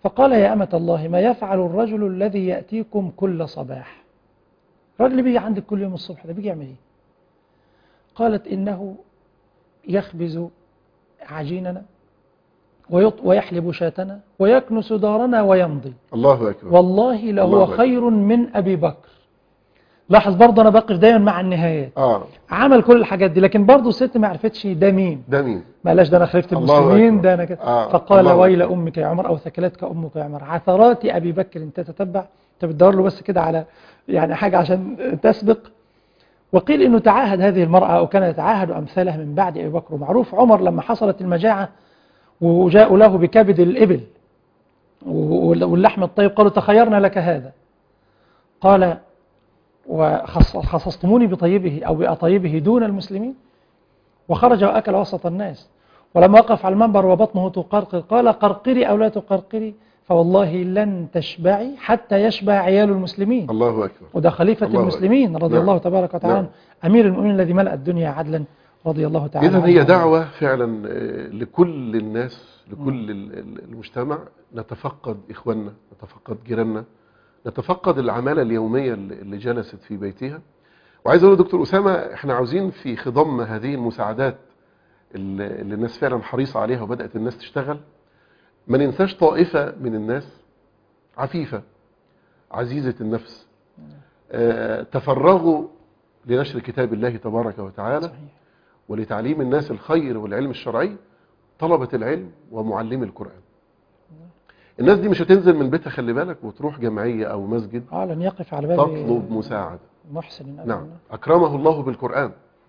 فقال يا أمة الله ما يفعل الرجل الذي يأتيكم كل صباح؟ الرجل اللي بيجي عندك كل يوم الصبح ده بيجي يعمل ايه؟ قالت إنه يخبز عجيننا ويحلب شاتنا ويكنس دارنا ويمضي. الله أكبر. والله لهو خير من أبي بكر. لاحظ برضه أنا بقف دايما مع النهايات. عمل كل الحاجات دي، لكن برضه الست ما عرفتش ده مين. ما قالش ده أنا خليفة المسلمين، ده أنا كده. فقال ويل أمك يا عمر، أو ثكلتك أمك يا عمر، عثرات أبي بكر تتتبع. أنت بتدور له بس كده على يعني حاجة عشان تسبق. وقيل إنه تعاهد هذه المرأة، أو كان يتعاهد أمثالها من بعد أبي بكر. ومعروف عمر لما حصلت المجاعة وجاءوا له بكبد الإبل واللحم الطيب قالوا تخيرنا لك هذا، قال وخصصتموني بطيبه أو بأطيبه دون المسلمين، وخرج وأكل وسط الناس. ولما وقف على المنبر وبطنه تقرقر قال قرقري أو لا تقرقري فوالله لن تشبعي حتى يشبع عيال المسلمين. الله أكبر. وده خليفة المسلمين رضي الله تبارك وتعالى، أمير المؤمنين الذي ملأ الدنيا عدلا رضي الله تعالى. إذن هي دعوة فعلا لكل الناس، لكل المجتمع. نتفقد إخواننا، نتفقد جيراننا، نتفقد العمالة اليومية اللي جلست في بيتها. وعايز أقول دكتور أسامة، احنا عاوزين في خضم هذه المساعدات اللي الناس فعلا حريصة عليها وبدأت الناس تشتغل، ما ننساش طائفة من الناس عفيفة عزيزة النفس، تفرغوا لنشر كتاب الله تبارك وتعالى ولتعليم الناس الخير والعلم الشرعي، طلبة العلم ومعلمي القرآن. الناس دي مش هتنزل من بيتها خلي بالك وتروح جمعية أو مسجد لن يقف على باب تطلب مساعدة. محسن. نعم، أكرمه الله بالقرآن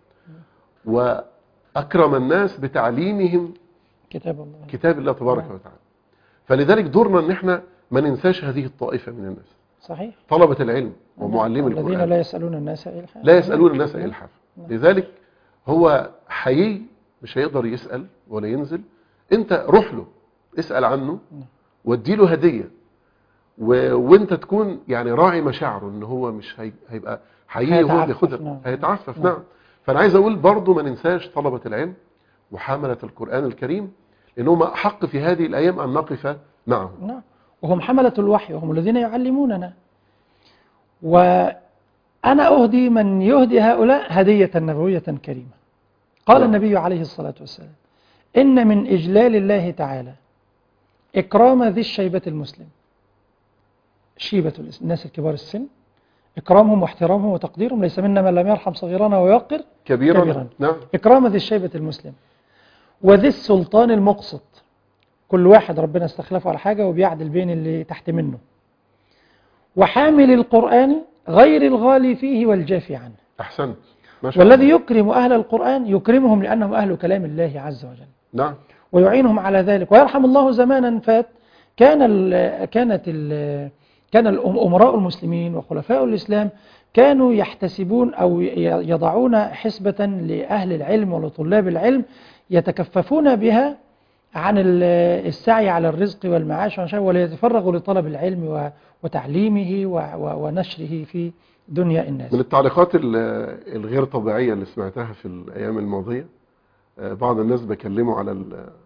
وأكرم الناس بتعليمهم كتاب الله تبارك وتعالى. فلذلك دورنا ان احنا ما ننساش هذه الطائفة من الناس. صحيح. طلبة العلم ومعلمي القرآن الذين لا يسألون الناس إلحافا. لا يسألون الناس إلحافا. لذلك هو حيي مش هيقدر يسأل ولا ينزل، انت روح له اسأل عنه وادي له هدية، وانت تكون يعني راعي مشاعره ان هو مش هيبقى حقيقي هو بياخدها هيتعفف. نعم. فانا عايز اقول برضو ما ننساش طلبة العلم وحملة القرآن الكريم، لانهم احق في هذه الايام ان نقف معهم. نعم. وهم حملة الوحي وهم الذين يعلموننا، وانا اهدي من يهدي هؤلاء هدية نبوية كريمة. قال النبي عليه الصلاة والسلام ان من اجلال الله تعالى إكرام ذي الشيبة المسلم، شيبة الناس الكبار السن، إكرامهم واحترامهم وتقديرهم، ليس منا من لم يرحم صغيرنا ويوقر كبيرا. نعم. إكرام ذي الشيبة المسلم وذي السلطان المقسط، كل واحد ربنا استخلفه على حاجة وبيعدل بين اللي تحت منه، وحامل القرآن غير الغالي فيه والجافي عنه. أحسنت. والذي يكرم أهل القرآن يكرمهم لأنهم أهل كلام الله عز وجل. نعم. ويعينهم على ذلك. ويرحم الله زمانا فات كان الأمراء المسلمين وخلفاء الإسلام كانوا يحتسبون أو يضعون حسبة لأهل العلم ولطلاب العلم يتكففون بها عن السعي على الرزق والمعاش وليتفرغوا لطلب العلم وتعليمه ونشره في دنيا الناس. من التعليقات الغير طبيعية اللي سمعتها في الأيام الماضية، بعض الناس بكلموا على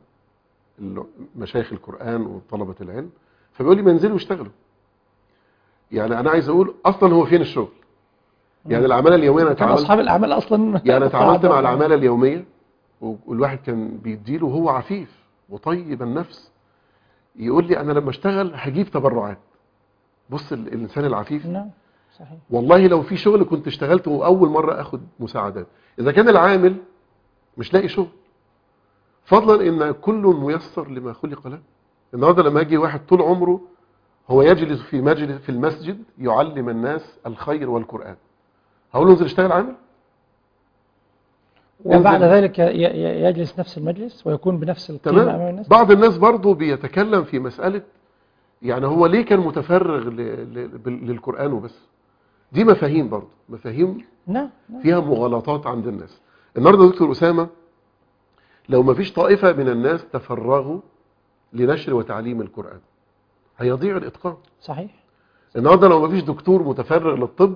مشايخ القرآن وطلبة العلم، فبيقول لي ما ينزلوا يشتغلوا. يعني أنا عايز أقول أصلا هو فين الشغل؟ يعني العمالة اليومية أنا كان أصحاب الأعمال أصلا يعني تعاملت مع العمالة اليومية، والواحد كان بيديله وهو عفيف وطيب النفس، يقول لي أنا لما اشتغل هجيب تبرعات. بص الإنسان العفيف. نعم صحيح. والله لو في شغل كنت اشتغلت وأول مرة أخد مساعدات. إذا كان العامل مش لاقي شغل، فضلا إن كل ميسر لما خلق له. النهارده لما يجي واحد طول عمره هو يجلس في المسجد يعلم الناس الخير والقرآن، هقول له انزل اشتغل عامل؟ وبعد ذلك يجلس نفس المجلس ويكون بنفس القيمة أمام الناس. بعض الناس برضو بيتكلم في مسألة يعني هو ليه كان متفرغ للقرآن وبس. دي مفاهيم برضو، مفاهيم فيها مغالطات عند الناس. النهارده دكتور أسامة، لو ما فيش طائفة من الناس تفرغوا لنشر وتعليم القرآن هيضيع الإتقان. صحيح. النهارده لو ما فيش دكتور متفرغ للطب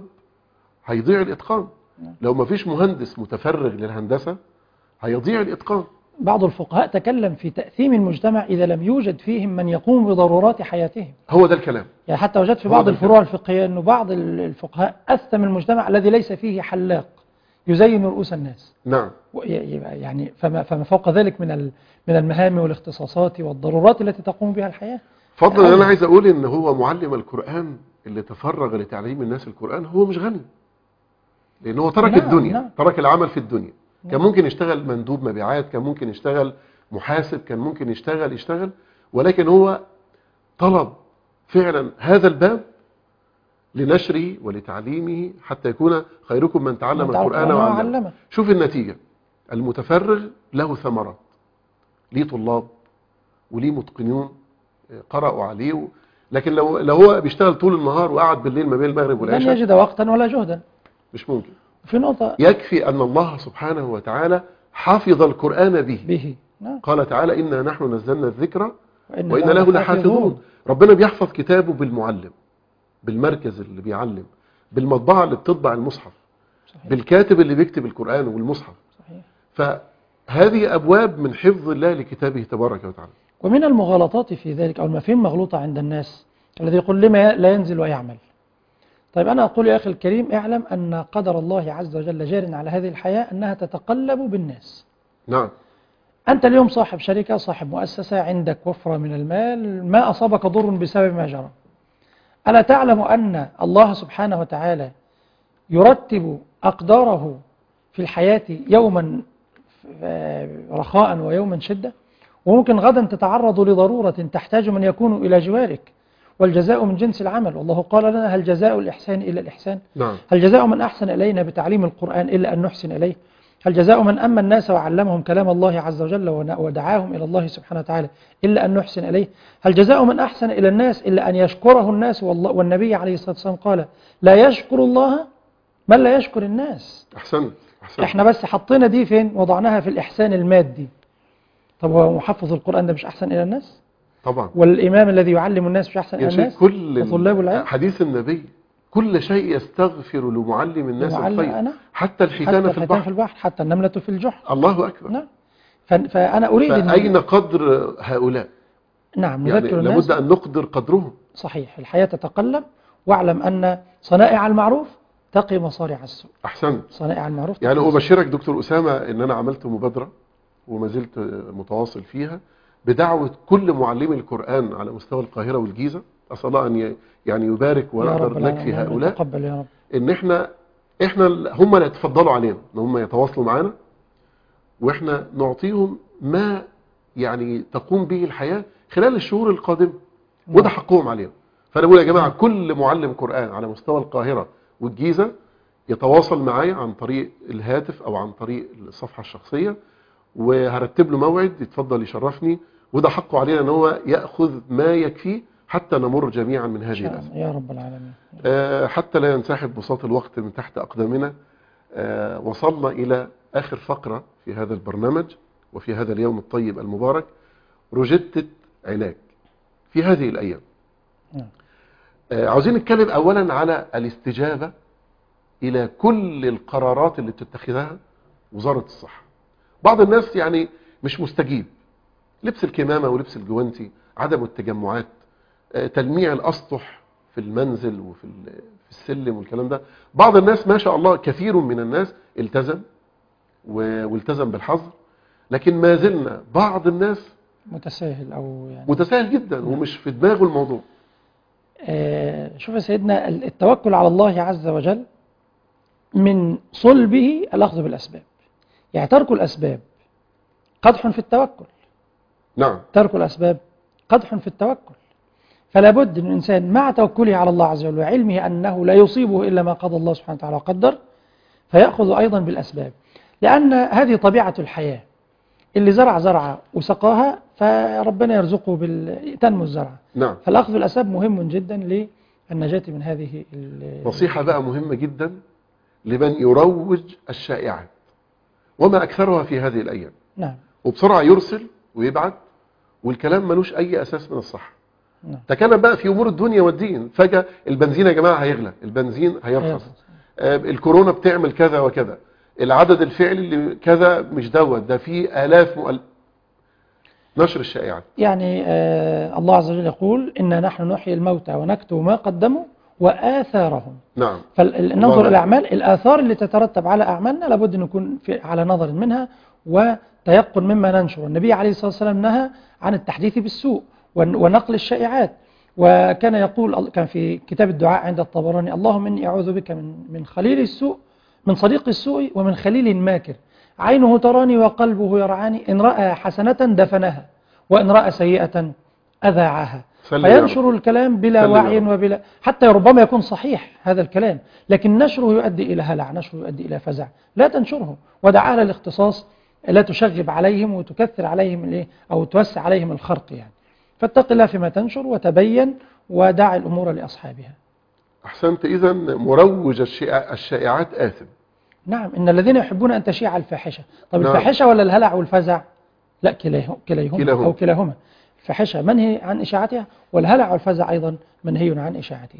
هيضيع الإتقان. لو ما فيش مهندس متفرغ للهندسة هيضيع الإتقان. بعض الفقهاء تكلم في تأثيم المجتمع إذا لم يوجد فيهم من يقوم بضرورات حياتهم. هو ده الكلام. يعني حتى وجدت في بعض الفروع الفقهية أنه بعض الفقهاء أثم المجتمع الذي ليس فيه حلاق يزين رؤوس الناس. نعم. يعني فما فوق ذلك من المهام والاختصاصات والضرورات التي تقوم بها الحياة. فضلا أنا عايز أقول إن هو معلم القرآن اللي تفرغ لتعليم الناس القرآن هو مش غني، لأن هو ترك الدنيا، ترك العمل في الدنيا. كان ممكن يشتغل مندوب مبيعات، كان ممكن يشتغل محاسب، كان ممكن يشتغل، ولكن هو طلب فعلا هذا الباب لنشره ولتعليمه حتى يكون خيركم من تعلم القرآن وعلمه. شوف النتيجة، المتفرغ له ثمرات، ليه طلاب وليه متقنون قرأوا عليه، لكن لو هو بيشتغل طول النهار وقعد بالليل ما بين المغرب والعشاء لن يجد وقتا ولا جهدا، مش ممكن. في نقطة يكفي أن الله سبحانه وتعالى حافظ القرآن به. قال تعالى إنا نحن نزلنا الذكر وإن له لحافظون. ربنا بيحفظ كتابه بالمعلم، بالمركز اللي بيعلم، بالمطبعة اللي بتطبع المصحف، صحيح. بالكاتب اللي بيكتب القرآن والمصحف، صحيح. فهذه أبواب من حفظ الله لكتابه تبارك وتعالى. ومن المغالطات في ذلك أو المفاهيم مغلوطة عند الناس الذي يقول لما لا ينزل ويعمل. طيب أنا أقول يا أخي الكريم، اعلم أن قدر الله عز وجل جار على هذه الحياة أنها تتقلب بالناس. نعم. أنت اليوم صاحب شركة، صاحب مؤسسة، عندك وفرة من المال، ما أصابك ضر بسبب ما جرى. ألا تعلم أن الله سبحانه وتعالى يرتب أقداره في الحياة يوما رخاء ويوما شدة، وممكن غدا تتعرض لضرورة تحتاج من يكون إلى جوارك، والجزاء من جنس العمل. والله قال لنا هل جزاء الإحسان إلا الإحسان؟ نعم. هل جزاء من أحسن إلينا بتعليم القرآن إلا أن نحسن إليه؟ هل جزاء من أما الناس وعلمهم كلام الله عز وجل ودعاهم إلى الله سبحانه وتعالى إلا أن نحسن إليه؟ هل جزاء من أحسن إلى الناس إلا أن يشكره الناس؟ والنبي عليه الصلاة والسلام قال لا يشكر الله من لا يشكر الناس. أحسنت. إحنا بس حطينا دي فين؟ وضعناها في الإحسان المادي. طب هو محفظ القرآن ده مش أحسن إلى الناس؟ طبعا. والإمام الذي يعلم الناس مش أحسن إلى الناس؟ وطلاب العلم. حديث النبي كل شيء يستغفر لمعلم الناس الخير، حتى الحيتان في البحر، حتى النملة في الجحر. الله أكبر. نعم. فأنا أريد فأين قدر هؤلاء؟ نعم، يعني لابد أن نقدر قدرهم. صحيح. الحياة تتقلب، واعلم أن صنائع المعروف تقي مصارع السوء. أحسنت. صنائع المعروف يعني أبشرك دكتور أسامة إن أنا عملت مبادرة وما زلت متواصل فيها بدعوة كل معلمي القرآن على مستوى القاهرة والجيزة. أسأل الله أن يعني يبارك ونقدر نكفي هؤلاء. تقبل يا رب. إن إحنا هم اللي يتفضلوا علينا إن هم يتواصلوا معنا، وإحنا نعطيهم ما يعني تقوم به الحياة خلال الشهور القادمة، وده حقهم علينا. فأنا بقول يا جماعة كل معلم قرآن على مستوى القاهرة والجيزة يتواصل معي عن طريق الهاتف أو عن طريق الصفحة الشخصية، وهرتب له موعد يتفضل يشرفني، وده حقه علينا ان هو يأخذ ما يكفيه حتى نمر جميعا من هذه الأزمة يا رب العالمين. حتى لا ينسحب بساط الوقت من تحت أقدامنا. وصلنا إلى آخر فقرة في هذا البرنامج وفي هذا اليوم الطيب المبارك، روجيتة علاج في هذه الأيام. عاوزين نتكلم أولا على الاستجابة إلى كل القرارات اللي بتتخذها وزارة الصحة. بعض الناس يعني مش مستجيب، لبس الكمامة ولبس الجوانتي، عدم التجمعات، تلميع الأسطح في المنزل وفي السلم والكلام ده. بعض الناس ما شاء الله كثير من الناس التزم والتزم بالحظر، لكن ما زلنا بعض الناس متساهل أو يعني متساهل جدا ومش في دماغه الموضوع. شوف يا سيدنا، التوكل على الله عز وجل من صلبه الأخذ بالأسباب. يعني ترك الأسباب قدح في التوكل. نعم. ترك الأسباب قدح في التوكل. فلا بد أن الإنسان مع توكله على الله عز وجل وعلمه أنه لا يصيبه إلا ما قضى الله سبحانه وتعالى وقدر، فيأخذ أيضا بالأسباب، لأن هذه طبيعة الحياة. اللي زرع زرعة وسقاها فربنا يرزقه تنمو الزرعة. نعم. فالأخذ بالأسباب مهم جدا للنجاة من هذه نصيحة بقى مهمة جدا لمن يروج الشائعات وما أكثرها في هذه الأيام. نعم. وبسرعة يرسل ويبعت والكلام ملوش أي أساس من الصحة. نعم. تكلم بقى في أمور الدنيا والدين، فجأة البنزين يا جماعة هيغلى، البنزين هيرخص، الكورونا بتعمل كذا وكذا، العدد الفعلي اللي كذا مش دوت، ده فيه آلاف نشر الشائعات. يعني الله عز وجل يقول إنا نحن نحيي الموتى ونكتب ما قدموا وآثارهم. نعم. فننظر إلى الأعمال، الآثار اللي تترتب على أعمالنا لابد أن نكون على نظر منها وتيقن مما ننشر. النبي عليه الصلاة والسلام نهى عن التحديث بالسوء ونقل الشائعات، وكان يقول، كان في كتاب الدعاء عند الطبراني: اللهم إني أعوذ بك من خليل السوء، من صديق السوء، ومن خليل ماكر، عينه تراني وقلبه يرعاني، إن رأى حسنة دفنها وإن رأى سيئة أذاعها. فينشر الكلام بلا وعي وبلا، حتى ربما يكون صحيح هذا الكلام، لكن نشره يؤدي إلى هلع، نشره يؤدي إلى فزع. لا تنشره، ودع أهل الاختصاص، لا تشغب عليهم وتكثر عليهم أو توسع عليهم الخرق يعني. فاتق الله فيما تنشر وتبين ودع الأمور لأصحابها. أحسنت. إذن مروج الشائعات آثم. نعم، إن الذين يحبون أن تشيع الفاحشة. طب نعم. الفاحشة ولا الهلع والفزع؟ لا، كليهما أو كلاهما. الفاحشة منهي عن إشاعتها، والهلع والفزع أيضا منهي عن إشاعته.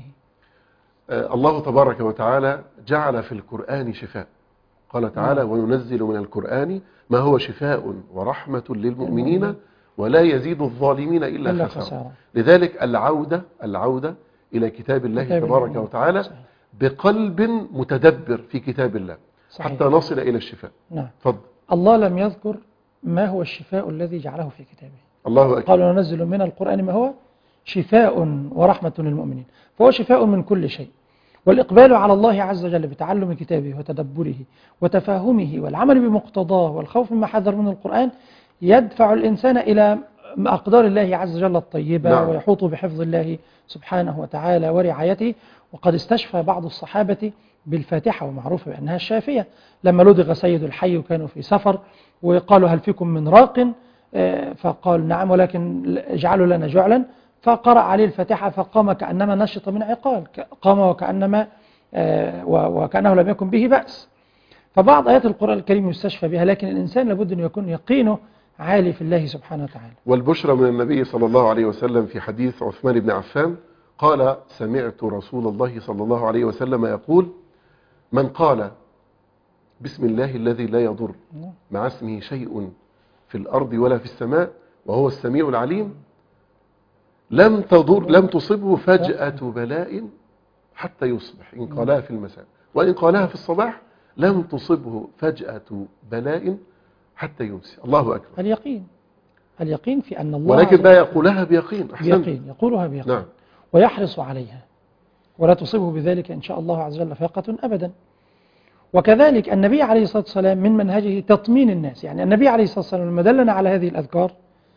الله تبارك وتعالى جعل في القرآن شفاء. قال تعالى: وننزل من القرآن ما هو شفاء ورحمة للمؤمنين ولا يزيد الظالمين إلا خسارة. لذلك العودة إلى كتاب الله تبارك وتعالى بقلب متدبر في كتاب الله. صحيح. حتى نصل إلى الشفاء. نعم. فضل. الله لم يذكر ما هو الشفاء الذي جعله في كتابه. الله أكبر. قال: وننزل من القرآن ما هو شفاء ورحمة للمؤمنين. فهو شفاء من كل شيء، والإقبال على الله عز وجل بتعلم كتابه وتدبره وتفاهمه والعمل بمقتضاه والخوف مما حذر من القرآن يدفع الإنسان إلى أقدار الله عز وجل الطيبة. نعم. ويحوط بحفظ الله سبحانه وتعالى ورعايته. وقد استشفى بعض الصحابة بالفاتحة، ومعروف بأنها الشافية، لما لدغ سيد الحي وكانوا في سفر وقالوا: هل فيكم من راق؟ فقال: نعم، ولكن اجعلوا لنا جعلا. فقرأ عليه الفاتحة فقام كأنما نشط من عقال، قام وكأنه لم يكن به بأس. فبعض آيات القرآن الكريم يستشفى بها، لكن الإنسان لابد أن يكون يقينه عالي في الله سبحانه وتعالى. والبشرى من النبي صلى الله عليه وسلم في حديث عثمان بن عفان قال: سمعت رسول الله صلى الله عليه وسلم يقول: من قال بسم الله الذي لا يضر مع اسمه شيء في الأرض ولا في السماء وهو السميع العليم لم تصبه فجأة بلاء حتى يصبح، إن قالها في المساء، وإن قالها في الصباح لم تصبه فجأة بلاء حتى يمسي. الله أكبر. اليقين في أن الله، ولكن لا يقولها بيقين. يقولها بيقين. نعم. ويحرص عليها ولا تصيبه بذلك إن شاء الله عز وجل فاقة أبدا. وكذلك النبي عليه الصلاة والسلام من منهجه تطمين الناس. يعني النبي عليه الصلاة والسلام لما دلنا على هذه الأذكار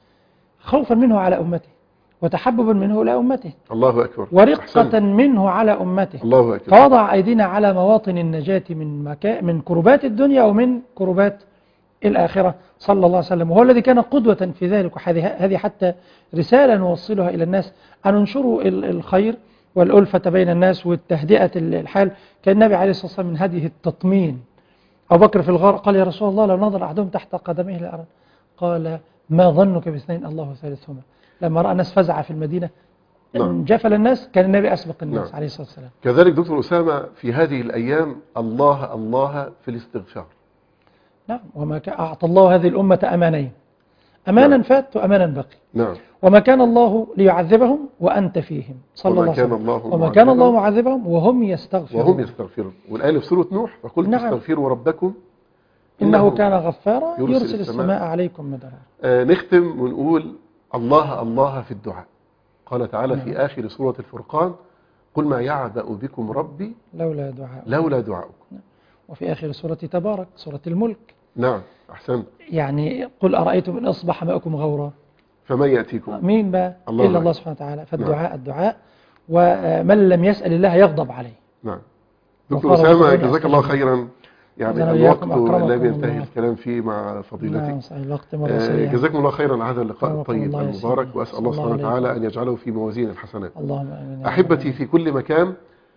خوفا منه على أمته، وتحببا منه إلى أمته. الله أكبر. ورقة منه على أمته. الله أكبر. فوضع أيدينا على مواطن النجاة من كربات الدنيا ومن كربات الآخرة صلى الله عليه وسلم، وهو الذي كان قدوة في ذلك. وهذه حتى رسالة نوصلها إلى الناس، أن ننشروا الخير والألفة بين الناس والتهدئة الحال. كان النبي عليه الصلاة والسلام من هذه التطمين. أبو بكر في الغار قال: يا رسول الله لو نظر أحدهم تحت قدميه لأرى. قال: ما ظنك باثنين الله ثالثهما. لما رأى الناس فزع في المدينة جفل الناس، كان النبي أسبق الناس عليه الصلاة والسلام. كذلك دكتور أسامة في هذه الأيام الله في الاستغفار. نعم. وما أعطى الله هذه الأمة أمانين، أمانا فات وأمانا بقي. نعم. وما كان الله ليعذبهم وأنت فيهم صلى الله عليه وسلم، وما كان الله معذبهم وهم يستغفرون. والآية في سورة نوح: فقلت استغفروا ربكم إنه كان غفارا يرسل السماء عليكم مدرارا. نختم ونقول الله في الدعاء. قال تعالى في آخر سورة الفرقان: قل ما يعبأ بكم ربي لولا دعاؤكم. وفي آخر سورة تبارك سورة الملك. نعم. أحسنت. يعني قل أرأيتم إن أصبح ماؤكم غورا فمن يأتيكم. مين بقى إلا الله سبحانه وتعالى. فالدعاء الدعاء، ومن لم يسأل الله يغضب عليه. نعم. دكتور أسامة جزاك الله خيرا. يعني الوقت الذي ينتهي الكلام فيه مع فضيلتك. جزاكم الله خيرا على هذا اللقاء الطيب المبارك، وأسأل الله سبحانه وتعالى أن يجعله في موازين الحسنات. اللهم آمين. أحبتي في كل مكان،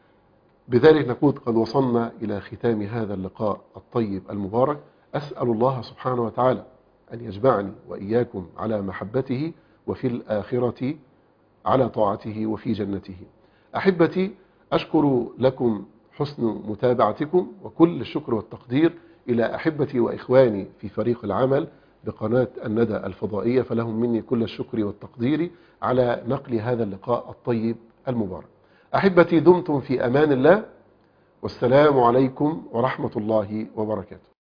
بذلك نكون قد وصلنا إلى ختام هذا اللقاء الطيب المبارك. أسأل الله سبحانه وتعالى أن يجمعني وإياكم على محبته، وفي الآخرة على طاعته، وفي جنته. أحبتي، أشكر لكم حسن متابعتكم، وكل الشكر والتقدير إلى أحبتي وإخواني في فريق العمل بقناة الندى الفضائية، فلهم مني كل الشكر والتقدير على نقل هذا اللقاء الطيب المبارك. أحبتي، دمتم في أمان الله، والسلام عليكم ورحمة الله وبركاته.